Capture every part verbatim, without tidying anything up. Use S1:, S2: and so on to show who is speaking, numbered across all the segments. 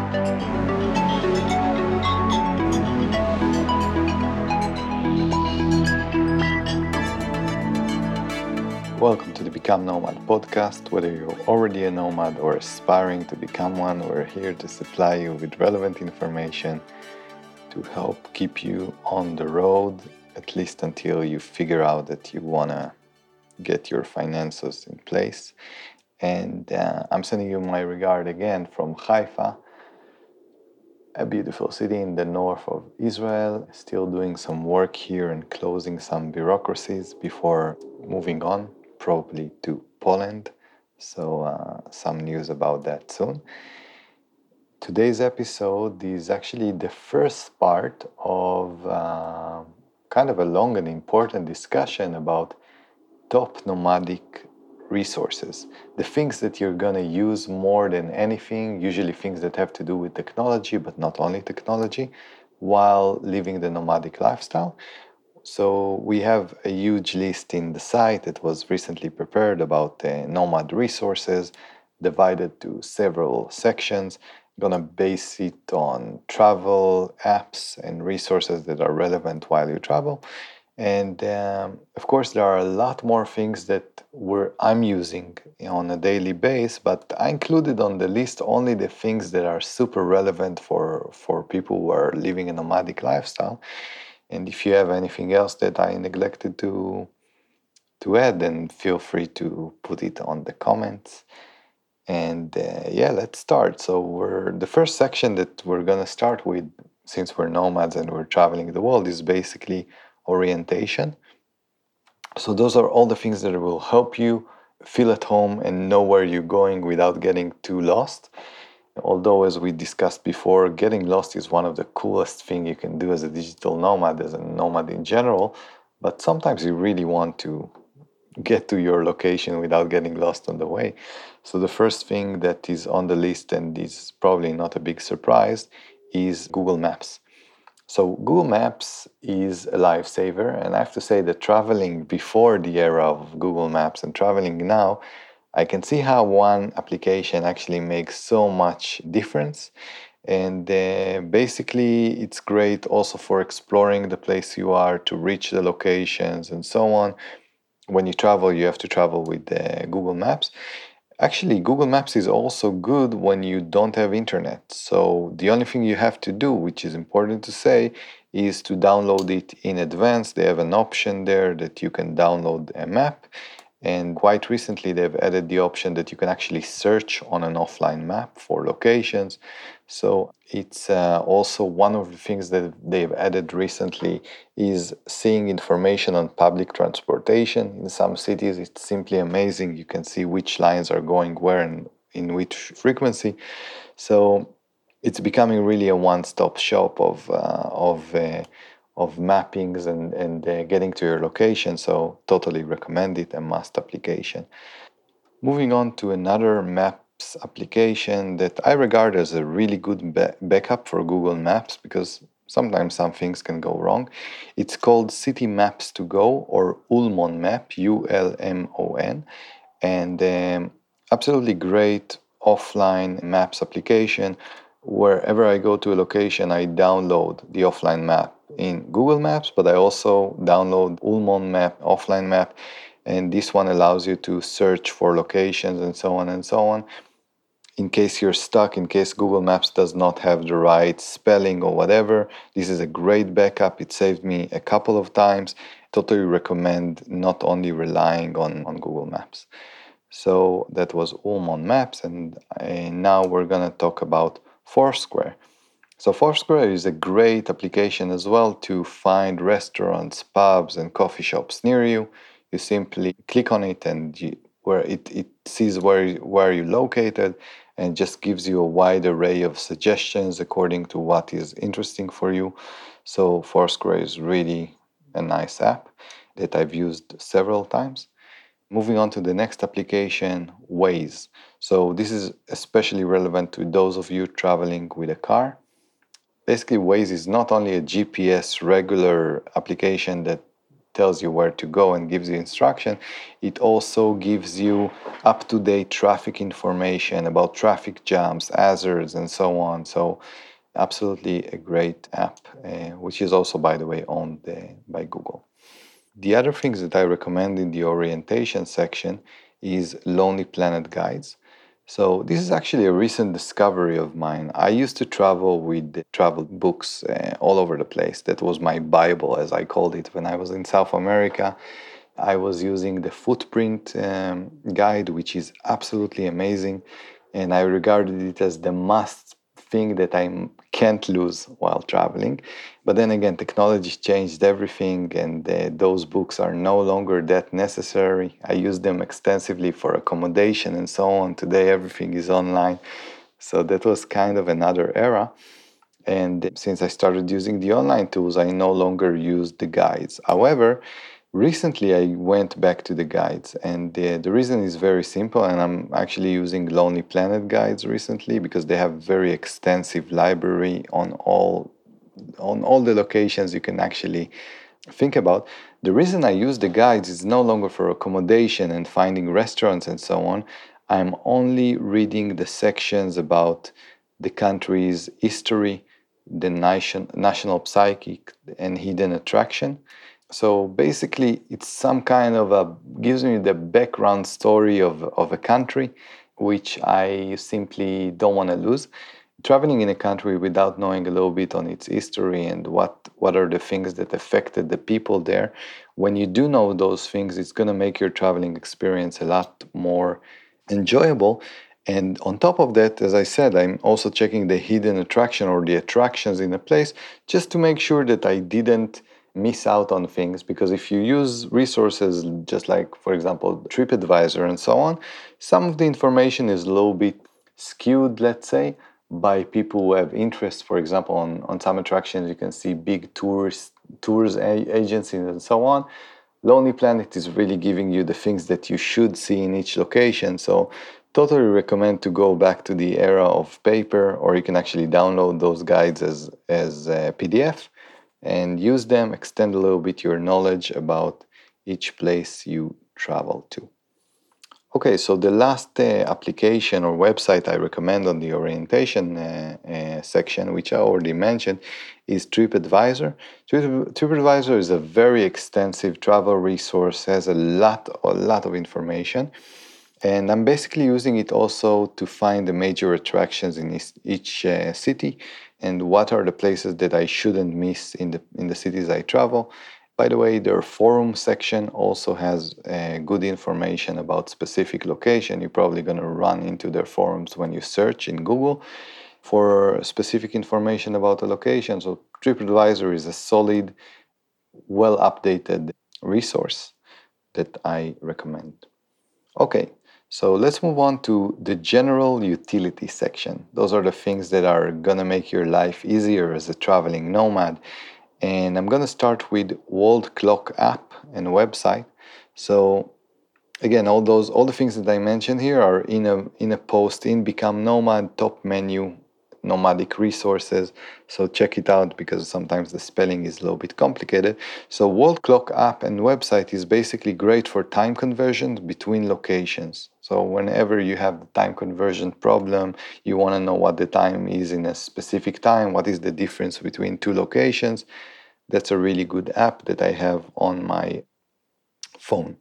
S1: Welcome to the Become Nomad podcast. Whether you're already a nomad or aspiring to become one, we're here to supply you with relevant information to help keep you on the road, at least until you figure out that you want to get your finances in place. And uh, I'm sending you my regard again from Haifa, a beautiful city in the north of Israel. Still doing some work here and closing some bureaucracies before moving on, probably to Poland. So uh, some news about that soon. Today's episode is actually the first part of uh, kind of a long and important discussion about top nomadic resources, the things that you're going to use more than anything, usually things that have to do with technology, but not only technology, while living the nomadic lifestyle. So we have a huge list in the site that was recently prepared about uh, nomad resources, divided to several sections. I'm going to base it on travel apps and resources that are relevant while you travel. And um, of course, there are a lot more things that we're, I'm using on a daily basis, but I included on the list only the things that are super relevant for, for people who are living a nomadic lifestyle. And if you have anything else that I neglected to, to add, then feel free to put it on the comments. And uh, yeah, let's start. So we're the first section that we're going to start with, since we're nomads and we're traveling the world, is basically orientation. So those are all the things that will help you feel at home and know where you're going without getting too lost. Although, as we discussed before, getting lost is one of the coolest things you can do as a digital nomad, as a nomad in general. But sometimes you really want to get to your location without getting lost on the way. So the first thing that is on the list, and is probably not a big surprise, is Google Maps. So Google Maps is a lifesaver, and I have to say that traveling before the era of Google Maps and traveling now, I can see how one application actually makes so much difference. And uh, basically, it's great also for exploring the place you are, to reach the locations and so on. When you travel, you have to travel with uh, Google Maps. Actually, Google Maps is also good when you don't have internet. So the only thing you have to do, which is important to say, is to download it in advance. They have an option there that you can download a map. And quite recently, they've added the option that you can actually search on an offline map for locations. So it's uh, also one of the things that they've added recently is seeing information on public transportation. In some cities, it's simply amazing. You can see which lines are going where and in which frequency. So it's becoming really a one-stop shop of uh, of uh, of mappings and, and uh, getting to your location. So totally recommend it, a must application. Moving on to another Maps application that I regard as a really good ba- backup for Google Maps, because sometimes some things can go wrong. It's called City Maps to Go, or Ulmon Map, U L M O N. And um, absolutely great offline maps application. Wherever I go to a location, I download the offline map in Google Maps, but I also download Ulmon Map, offline map, and this one allows you to search for locations and so on and so on. In case you're stuck, in case Google Maps does not have the right spelling or whatever, this is a great backup. It saved me a couple of times. Totally recommend not only relying on, on Google Maps. So that was Ulmon Maps, and uh, now we're going to talk about Foursquare. So Foursquare is a great application as well to find restaurants, pubs, and coffee shops near you. You simply click on it, and you, where it, it sees where, where you're located, and just gives you a wide array of suggestions according to what is interesting for you. So Foursquare is really a nice app that I've used several times. Moving on to the next application, Waze. So this is especially relevant to those of you traveling with a car. Basically, Waze is not only a G P S regular application that tells you where to go and gives you instruction, it also gives you up-to-date traffic information about traffic jams, hazards, and so on. So absolutely a great app, uh, which is also, by the way, owned uh, by Google. The other things that I recommend in the orientation section is Lonely Planet guides. So this is actually a recent discovery of mine. I used to travel with travel books uh, all over the place. That was my Bible, as I called it, when I was in South America. I was using the Footprint um, guide, which is absolutely amazing, and I regarded it as the must thing that I can't lose while traveling. But then again, technology changed everything, and uh, those books are no longer that necessary. I use them extensively for accommodation and so on. Today, everything is online. So that was kind of another era. And since I started using the online tools, I no longer use the guides. However, recently I went back to the guides, and the, the reason is very simple, and I'm actually using Lonely Planet guides recently because they have very extensive library on all on all the locations you can actually think about. The reason I use the guides is no longer for accommodation and finding restaurants and so on. I'm only reading the sections about the country's history, the nation, national psychic, and hidden attraction. So basically, it's some kind of a gives me the background story of, of a country, which I simply don't want to lose. Traveling in a country without knowing a little bit on its history and what, what are the things that affected the people there, when you do know those things, it's going to make your traveling experience a lot more enjoyable. And on top of that, as I said, I'm also checking the hidden attraction or the attractions in a place just to make sure that I didn't miss out on things, because if you use resources just like, for example, TripAdvisor and so on, some of the information is a little bit skewed, let's say, by people who have interest. For example, on, on some attractions you can see big tours, tours a- agencies and so on. Lonely Planet is really giving you the things that you should see in each location. So totally recommend to go back to the era of paper, or you can actually download those guides as, as a P D F and use them, extend a little bit your knowledge about each place you travel to. Okay, so the last uh, application or website I recommend on the orientation uh, uh, section, which I already mentioned, is TripAdvisor. Trip, TripAdvisor is a very extensive travel resource, has a lot, a lot of information, and I'm basically using it also to find the major attractions in each, each uh, city and what are the places that I shouldn't miss in the in the cities I travel. By the way, their forum section also has uh, good information about specific location. You're probably going to run into their forums when you search in Google for specific information about a location. So TripAdvisor is a solid, well-updated resource that I recommend. Okay, so let's move on to the general utility section. Those are the things that are going to make your life easier as a traveling nomad. And I'm going to start with World Clock app and website. So again, all those all the things that I mentioned here are in a in a post in Become Nomad top menu, nomadic resources. So check it out because sometimes the spelling is a little bit complicated. So World Clock app and website is basically great for time conversions between locations. So whenever you have the time conversion problem, you want to know what the time is in a specific time, what is the difference between two locations, that's a really good app that I have on my phone.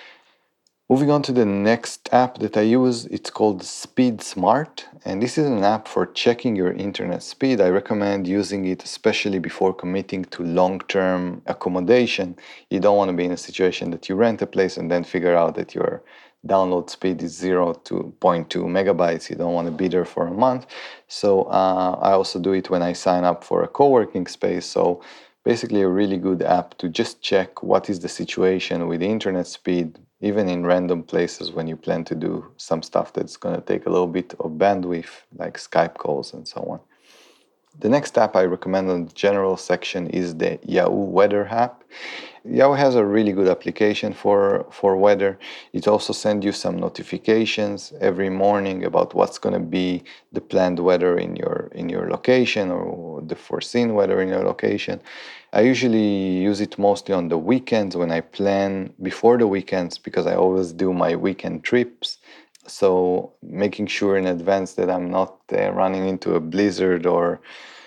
S1: Moving on to the next app that I use, it's called Speed Smart, and this is an app for checking your internet speed. I recommend using it especially before committing to long-term accommodation. You don't want to be in a situation that you rent a place and then figure out that your download speed is zero to zero point two megabytes. You don't want to be there for a month. So uh, I also do it when I sign up for a co-working space. So basically a really good app to just check what is the situation with the internet speed, even in random places when you plan to do some stuff that's going to take a little bit of bandwidth, like Skype calls and so on. The next app I recommend on the general section is the Yahoo Weather app. Yahoo has a really good application for, for weather. It also sends you some notifications every morning about what's going to be the planned weather in your in your location or of the foreseen weather in your location. I usually use it mostly on the weekends when I plan before the weekends, because I always do my weekend trips. So making sure in advance that I'm not uh, running into a blizzard or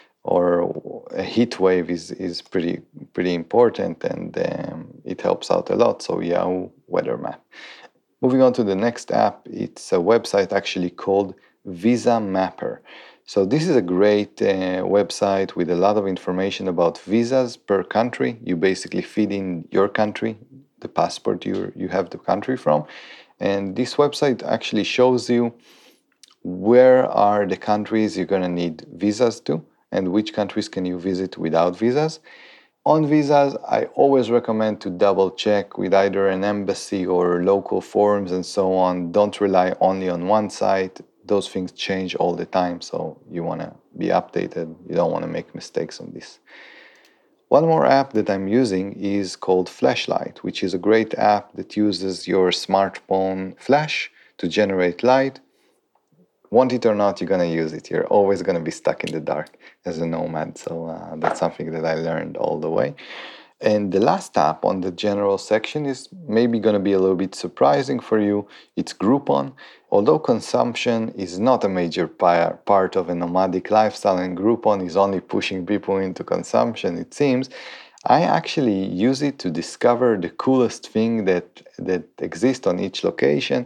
S1: or a heat wave is, is pretty pretty important, and um, it helps out a lot. So Yahoo Weather Map. Moving on to the next app, it's a website actually called Visa Mapper. So this is a great uh, website with a lot of information about visas per country. You basically feed in your country, the passport you you have the country from, and this website actually shows you where are the countries you're going to need visas to, and which countries can you visit without visas. On visas, I always recommend to double check with either an embassy or local forums and so on. Don't rely only on one site. Those things change all the time, so you want to be updated. You don't want to make mistakes on this. One more app that I'm using is called Flashlight, which is a great app that uses your smartphone flash to generate light. Want it or not, you're going to use it. You're always going to be stuck in the dark as a nomad. So uh, that's something that I learned all the way. And the last app on the general section is maybe going to be a little bit surprising for you. It's Groupon. Although consumption is not a major part of a nomadic lifestyle, and Groupon is only pushing people into consumption, it seems, I actually use it to discover the coolest thing that that exists on each location.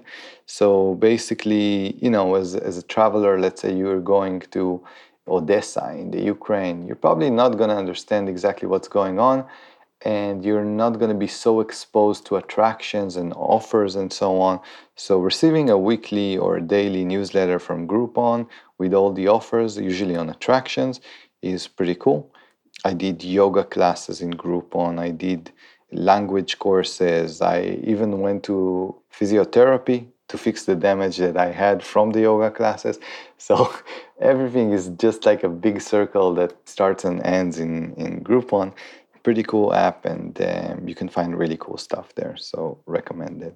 S1: So basically, you know, as, as a traveler, let's say you're going to Odessa in the Ukraine, you're probably not going to understand exactly what's going on, and you're not going to be so exposed to attractions and offers and so on. So receiving a weekly or a daily newsletter from Groupon with all the offers, usually on attractions, is pretty cool. I did yoga classes in Groupon. I did language courses. I even went to physiotherapy to fix the damage that I had from the yoga classes. So everything is just like a big circle that starts and ends in, in Groupon. Pretty cool app, and um, you can find really cool stuff there. So recommended.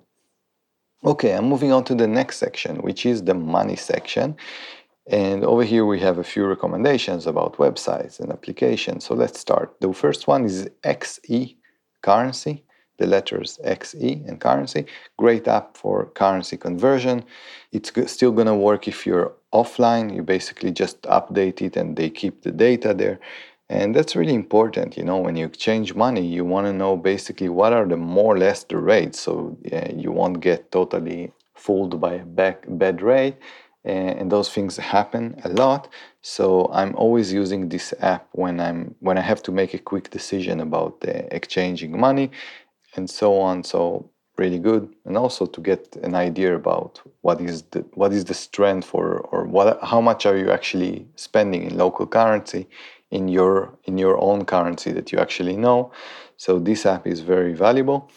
S1: Okay, I'm moving on to the next section, which is the money section. And over here we have a few recommendations about websites and applications. So let's start. The first one is X E Currency, the letters X E and Currency. Great app for currency conversion. It's still going to work if you're offline. You basically just update it and they keep the data there. And that's really important. You know, when you exchange money, you want to know basically what are the more or less the rates. So uh, you won't get totally fooled by a back, bad rate. And those things happen a lot. So I'm always using this app when I'm when I have to make a quick decision about uh, exchanging money and so on. So really good, and also to get an idea about what is the what is the strength or or what how much are you actually spending in local currency in your in your own currency that you actually know. So this app is very valuable.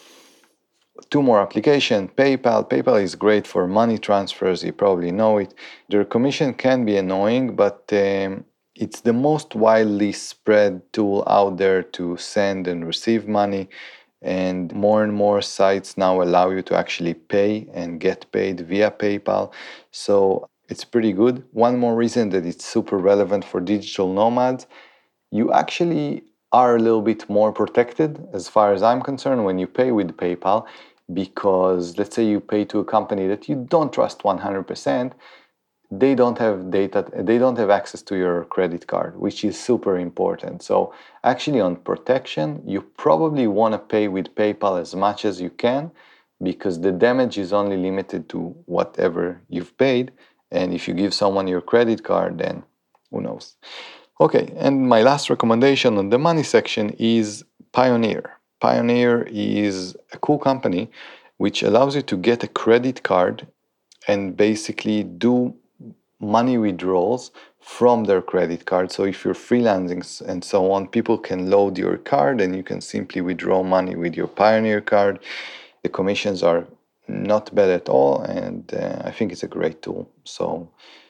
S1: Two more applications. PayPal. PayPal is great for money transfers. You probably know it. Their commission can be annoying, but um, it's the most widely spread tool out there to send and receive money. And more and more sites now allow you to actually pay and get paid via PayPal. So it's pretty good. One more reason that it's super relevant for digital nomads, you actually are a little bit more protected as far as I'm concerned when you pay with PayPal, because let's say you pay to a company that you don't trust one hundred percent, they don't have data, they don't have access to your credit card, which is super important. So actually on protection, you probably want to pay with PayPal as much as you can, because the damage is only limited to whatever you've paid. And if you give someone your credit card, then who knows. Okay, and my last recommendation on the money section is Payoneer. Payoneer is a cool company which allows you to get a credit card and basically do money withdrawals from their credit card. So if you're freelancing and so on, people can load your card and you can simply withdraw money with your Payoneer card. The commissions are not bad at all, and uh, I think it's a great tool. So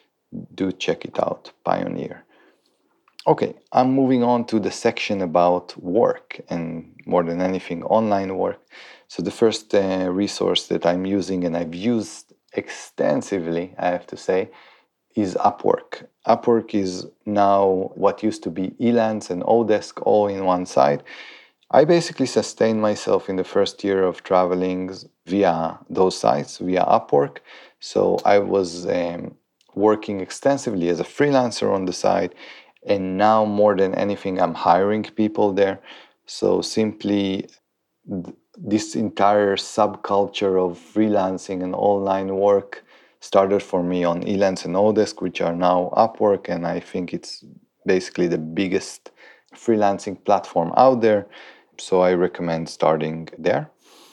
S1: do check it out, Payoneer. Okay, I'm moving on to the section about work, and more than anything, online work. So the first uh, resource that I'm using and I've used extensively, I have to say, is Upwork. Upwork is now what used to be Elance and Odesk all in one site. I basically sustained myself in the first year of traveling via those sites, via Upwork. So I was um, working extensively as a freelancer on the site, and now more than anything, I'm hiring people there. So simply th- this entire subculture of freelancing and online work started for me on Elance and Odesk, which are now Upwork, and I think it's basically the biggest freelancing platform out there. So I recommend starting there.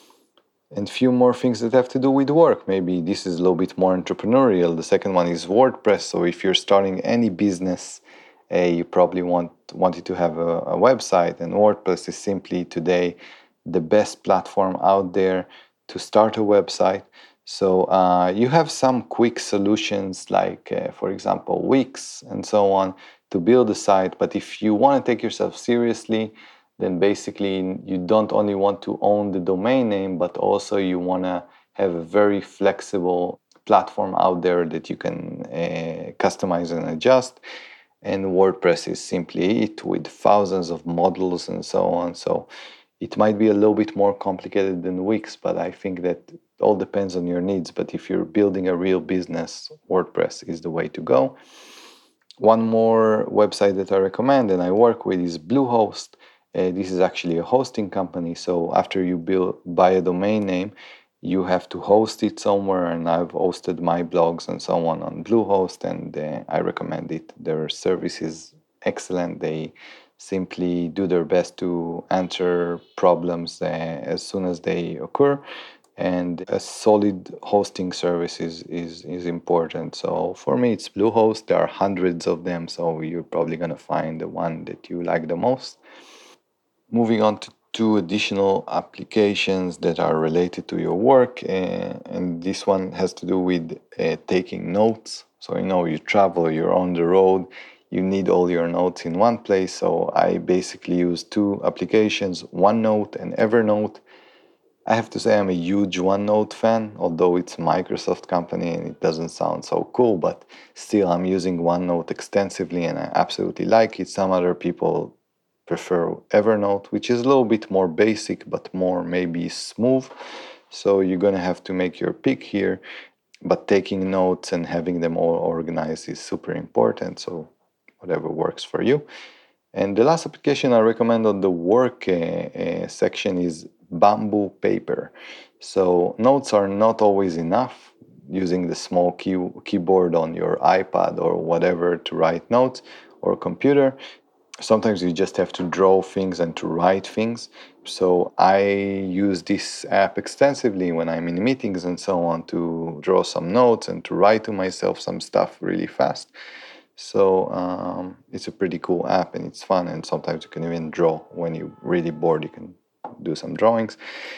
S1: And few more things that have to do with work. Maybe this is a little bit more entrepreneurial. The second one is WordPress. So if you're starting any business, uh, you probably want wanted to have a, a website, and WordPress is simply today the best platform out there to start a website. So uh, you have some quick solutions like, uh, for example, Wix and so on to build a site. But if you want to take yourself seriously, then basically you don't only want to own the domain name, but also you want to have a very flexible platform out there that you can uh, customize and adjust. And WordPress is simply it, with thousands of modules and so on. So it might be a little bit more complicated than Wix, but I think that it all depends on your needs. But if you're building a real business, WordPress is the way to go. One more website that I recommend and I work with is Bluehost. Uh, this is actually a hosting company. So after you build, buy a domain name, you have to host it somewhere. And I've hosted my blogs and so on on Bluehost, and uh, I recommend it. Their service is excellent. They simply do their best to answer problems uh, as soon as they occur. And a solid hosting service is, is, is important. So for me, it's Bluehost. There are hundreds of them, so you're probably going to find the one that you like the most. Moving on to two additional applications that are related to your work, uh, and this one has to do with uh, taking notes. So, you know, you travel, you're on the road, you need all your notes in one place. So I basically use two applications, OneNote and Evernote. I have to say I'm a huge OneNote fan, although it's a Microsoft company and it doesn't sound so cool, but still I'm using OneNote extensively and I absolutely like it. Some other people prefer Evernote, which is a little bit more basic, but more maybe smooth. So you're going to have to make your pick here, but taking notes and having them all organized is super important. So whatever works for you. And the last application I recommend on the work uh, uh, section is Bamboo Paper. So notes are not always enough using the small key, keyboard on your iPad or whatever to write notes, or computer. Sometimes you just have to draw things and to write things. So I use this app extensively when I'm in meetings and so on to draw some notes and to write to myself some stuff really fast. So um, it's a pretty cool app and it's fun, and sometimes you can even draw. When you're really bored, you can do some drawings.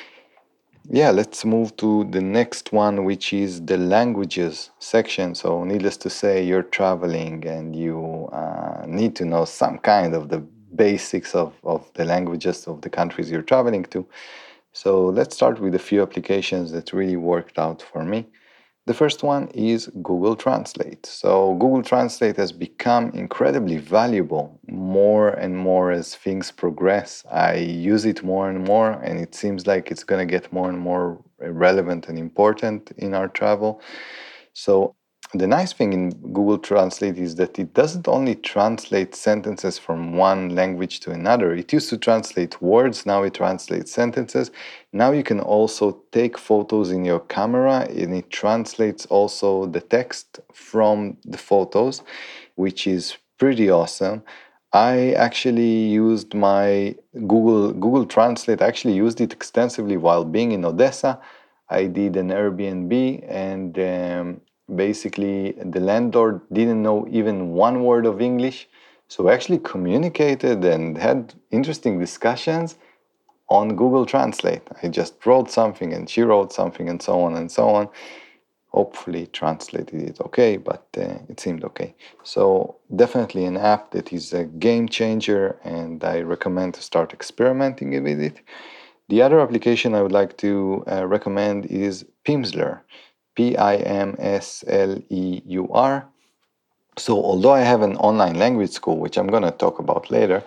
S1: Yeah, let's move to the next one, which is the languages section. So needless to say, you're traveling and you uh, need to know some kind of the basics of, of the languages of the countries you're traveling to. So let's start with a few applications that really worked out for me. The first one is Google Translate. So Google Translate has become incredibly valuable more and more as things progress. I use it more and more, and it seems like it's going to get more and more relevant and important in our travel. So the nice thing in Google Translate is that it doesn't only translate sentences from one language to another. It used to translate words, now it translates sentences. Now you can also take photos in your camera, and it translates also the text from the photos, which is pretty awesome. I actually used my Google Google Translate. I actually used it extensively while being in Odessa. I did an Airbnb, and um, basically the landlord didn't know even one word of English. So we actually communicated and had interesting discussions on Google Translate. I just wrote something and she wrote something and so on and so on. Hopefully translated it okay, but uh, it seemed okay. So definitely an app that is a game changer, and I recommend to start experimenting with it. The other application I would like to uh, recommend is Pimsleur, P I M S L E U R. So although I have an online language school, which I'm going to talk about later,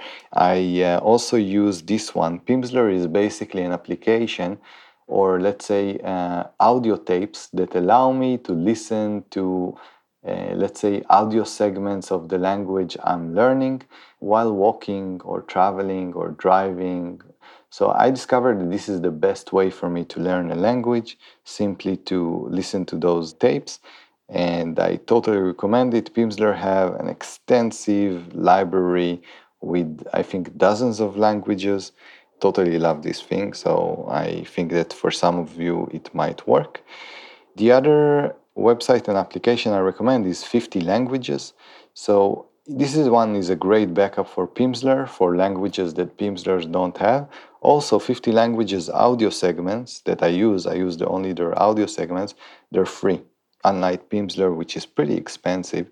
S1: I uh, also use this one. Pimsleur is basically an application, or let's say uh, audio tapes that allow me to listen to, uh, let's say, audio segments of the language I'm learning while walking or traveling or driving. So I discovered that this is the best way for me to learn a language, simply to listen to those tapes. And I totally recommend it. Pimsleur have an extensive library with, I think, dozens of languages. Totally love this thing, so I think that for some of you it might work. The other website and application I recommend is fifty languages. So this is one is a great backup for Pimsleur for languages that Pimsleur don't have. Also, fifty languages audio segments that I use, I use the only their audio segments, they're free, unlike Pimsleur, which is pretty expensive.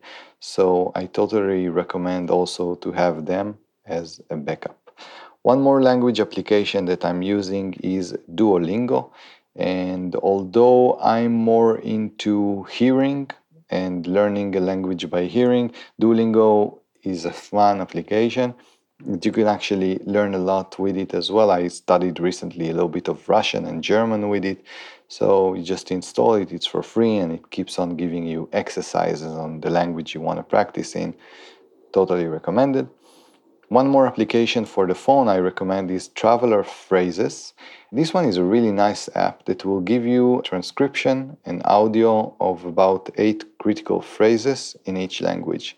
S1: So I totally recommend also to have them as a backup. One more language application that I'm using is Duolingo. And although I'm more into hearing and learning a language by hearing, Duolingo is a fun application. You can actually learn a lot with it as well. I studied recently a little bit of Russian and German with it. So you just install it, it's for free, and it keeps on giving you exercises on the language you want to practice in. Totally recommended. One more application for the phone I recommend is Traveler Phrases. This one is a really nice app that will give you transcription and audio of about eight critical phrases in each language.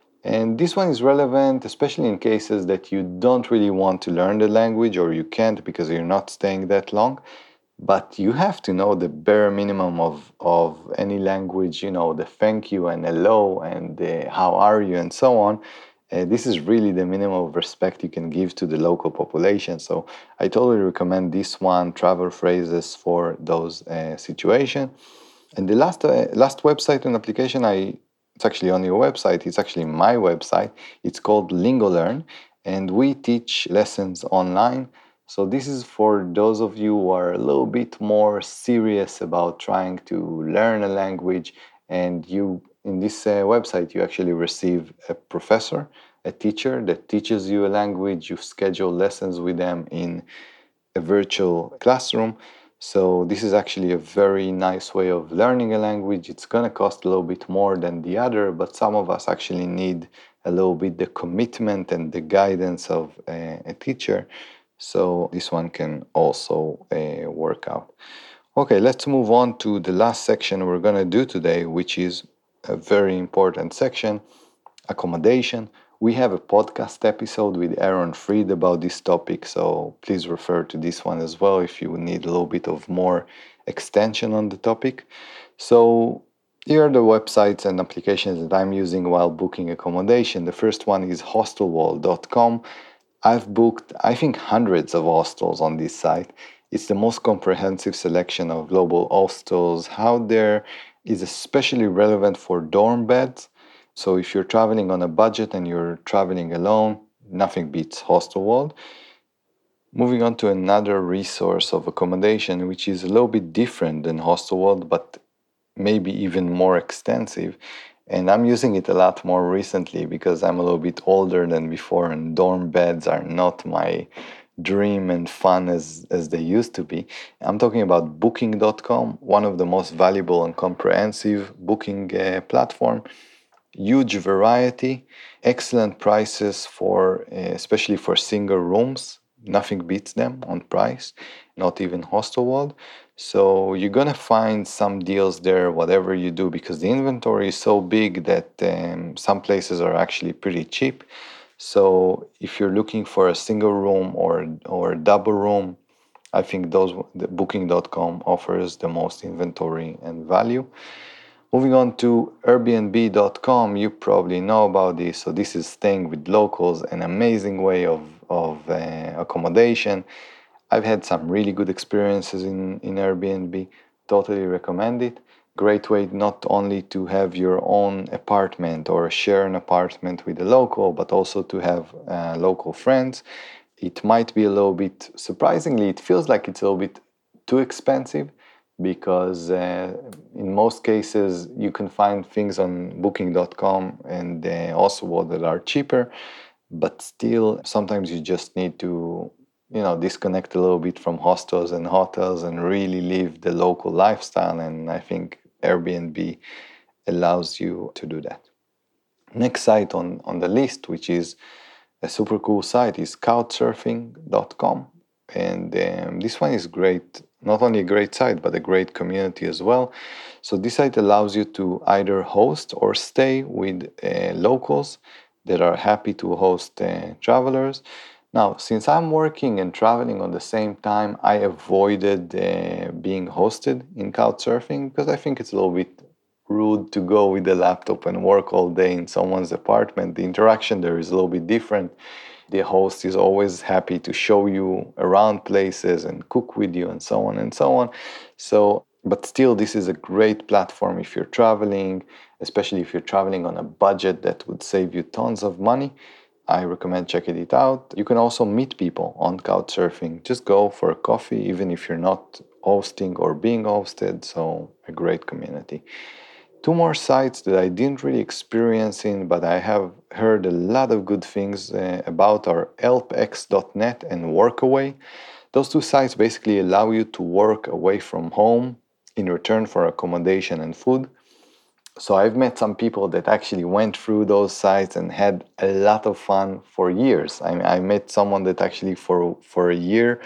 S1: And this one is relevant, especially in cases that you don't really want to learn the language or you can't because you're not staying that long. But you have to know the bare minimum of, of any language, you know, the thank you and hello and the how are you and so on. Uh, this is really the minimum of respect you can give to the local population. So I totally recommend this one, Travel Phrases, for those uh, situations. And the last uh, last website and application, I it's actually on your website. It's actually my website. It's called LingoLearn, and we teach lessons online. So this is for those of you who are a little bit more serious about trying to learn a language, and you in this uh, website you actually receive a professor, a teacher that teaches you a language. You schedule lessons with them in a virtual classroom. So this is actually a very nice way of learning a language. It's going to cost a little bit more than the other, but some of us actually need a little bit the commitment and the guidance of a, a teacher. So this one can also uh, work out. Okay, let's move on to the last section we're going to do today, which is a very important section, accommodation. We have a podcast episode with Aaron Freed about this topic, so please refer to this one as well if you need a little bit of more extension on the topic. So here are the websites and applications that I'm using while booking accommodation. The first one is hostelwall dot com. I've booked, I think, hundreds of hostels on this site. It's the most comprehensive selection of global hostels out there. Is especially relevant for dorm beds. So if you're traveling on a budget and you're traveling alone, nothing beats Hostelworld. Moving on to another resource of accommodation, which is a little bit different than Hostelworld, but maybe even more extensive. And I'm using it a lot more recently because I'm a little bit older than before, and dorm beds are not my dream and fun as, as they used to be. I'm talking about booking dot com, one of the most valuable and comprehensive booking uh, platform. Huge variety, excellent prices for, uh, especially for single rooms. Nothing beats them on price, not even Hostelworld. So you're gonna find some deals there, whatever you do, because the inventory is so big that um, some places are actually pretty cheap. So if you're looking for a single room or or double room, I think those booking dot com offers the most inventory and value. Moving on to Airbnb dot com, you probably know about this. So this is staying with locals, an amazing way of, of uh, accommodation. I've had some really good experiences in, in Airbnb. Totally recommend it. Great way not only to have your own apartment or share an apartment with a local, but also to have uh, local friends. It might be a little bit, surprisingly, it feels like it's a little bit too expensive, because uh, in most cases you can find things on booking dot com and uh, also that are cheaper, but still sometimes you just need to, you know, disconnect a little bit from hostels and hotels and really live the local lifestyle. And I think Airbnb allows you to do that. Next site on, on the list, which is a super cool site, is couchsurfing dot com. And um, this one is great, not only a great site, but a great community as well. So this site allows you to either host or stay with uh, locals that are happy to host uh, travelers. Now, since I'm working and traveling on the same time, I avoided uh, being hosted in Couchsurfing because I think it's a little bit rude to go with the laptop and work all day in someone's apartment. The interaction there is a little bit different. The host is always happy to show you around places and cook with you and so on and so on. So, but still, this is a great platform if you're traveling, especially if you're traveling on a budget that would save you tons of money. I recommend checking it out. You can also meet people on Couchsurfing. Just go for a coffee, even if you're not hosting or being hosted. So, a great community. Two more sites that I didn't really experience in, but I have heard a lot of good things uh, about are help x dot net and Workaway. Those two sites basically allow you to work away from home in return for accommodation and food. So I've met some people that actually went through those sites and had a lot of fun for years. I, I met someone that actually for, for a year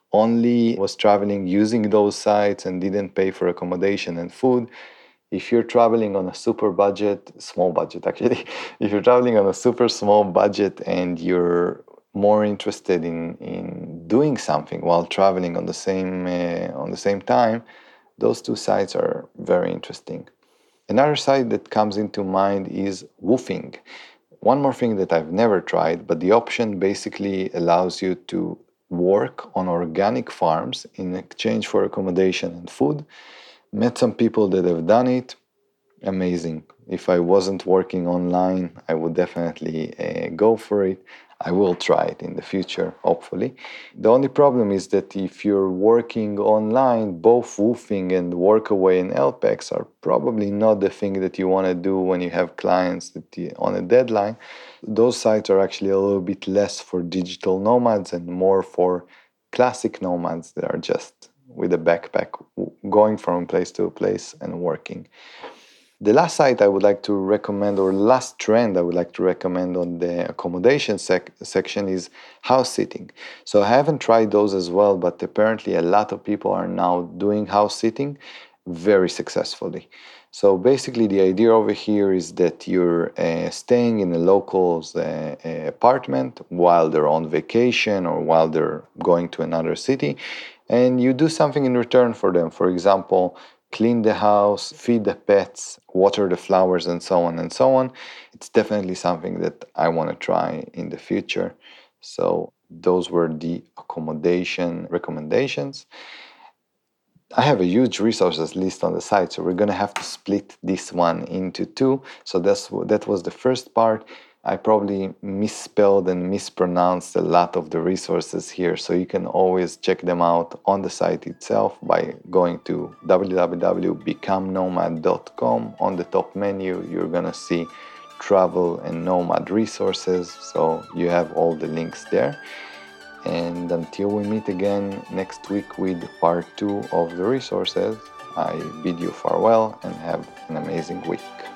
S1: only was traveling using those sites and didn't pay for accommodation and food. If you're traveling on a super budget, small budget actually, if you're traveling on a super small budget and you're more interested in, in doing something while traveling on the same uh, on the same time, those two sites are very interesting. Another site that comes into mind is Woofing. One more thing that I've never tried, but the option basically allows you to work on organic farms in exchange for accommodation and food. Met some people that have done it. Amazing. If I wasn't working online, I would definitely uh, go for it. I will try it in the future, hopefully. The only problem is that if you're working online, both Woofing and Workaway and Helpex are probably not the thing that you want to do when you have clients that you, on a deadline. Those sites are actually a little bit less for digital nomads and more for classic nomads that are just with a backpack going from place to place and working. The last site I would like to recommend, or last trend I would like to recommend on the accommodation sec- section is house sitting. So I haven't tried those as well, but apparently a lot of people are now doing house sitting very successfully. So basically the idea over here is that you're uh, staying in a local's uh, apartment while they're on vacation or while they're going to another city, and you do something in return for them. For example, clean the house, feed the pets, water the flowers, and so on and so on. It's definitely something that I want to try in the future. So those were the accommodation recommendations. I have a huge resources list on the site, so we're going to have to split this one into two. So that's that was the first part. I probably misspelled and mispronounced a lot of the resources here, so you can always check them out on the site itself by going to w w w dot become nomad dot com. On the top menu, you're going to see travel and nomad resources, so you have all the links there. And until we meet again next week with part two of the resources, I bid you farewell and have an amazing week.